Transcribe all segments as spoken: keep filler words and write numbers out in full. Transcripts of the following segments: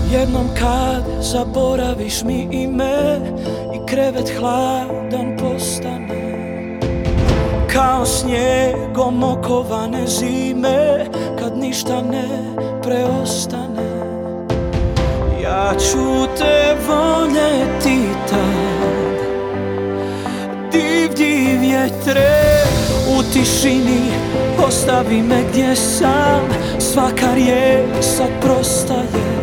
Jednom kad zaboraviš mi ime i krevet hladan postane, kao snijegom okovane zime kad ništa ne preostane. Ja ću te voljeti tad, divlji vjetre u tišini, ostavi me gdje sam, svaka riječ sad prostaje.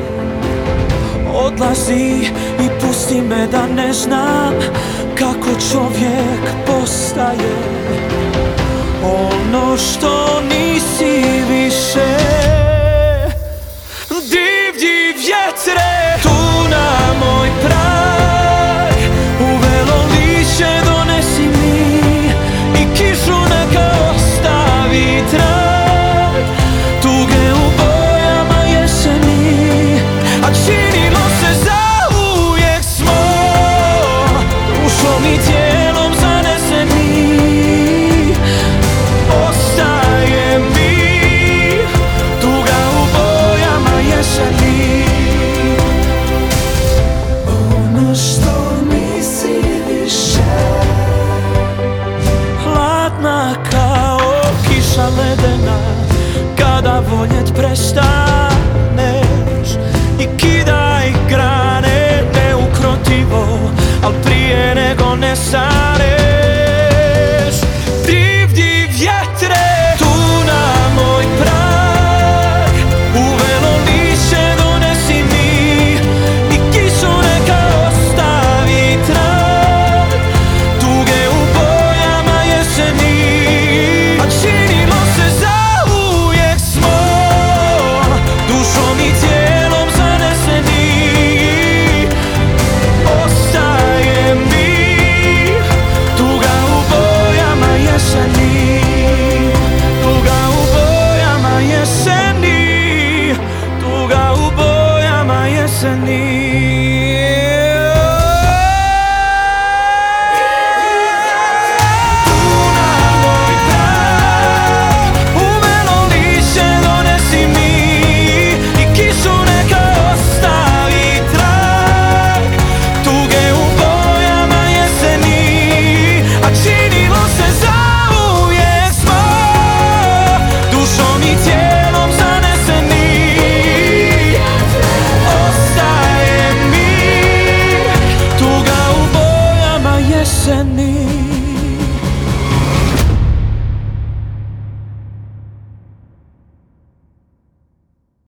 Odlazi i pusti me da ne znam kako čovjek postaje. Ono što nisi više. Divlji vjetre, tu na moj prag, uvelo lišće donesi mi i kišu neka ostavi trag. Tuge u bojama jeseni, a činilo se zauvijek smo, dušom i tijelom zaneseni. Ostaje mi tuga u bojama jeseni. Ono što nisi više. Hladna kao kiša ledena, kada voljet prestaneš i kidaj grane neukrotivo, al prije nego ne sam.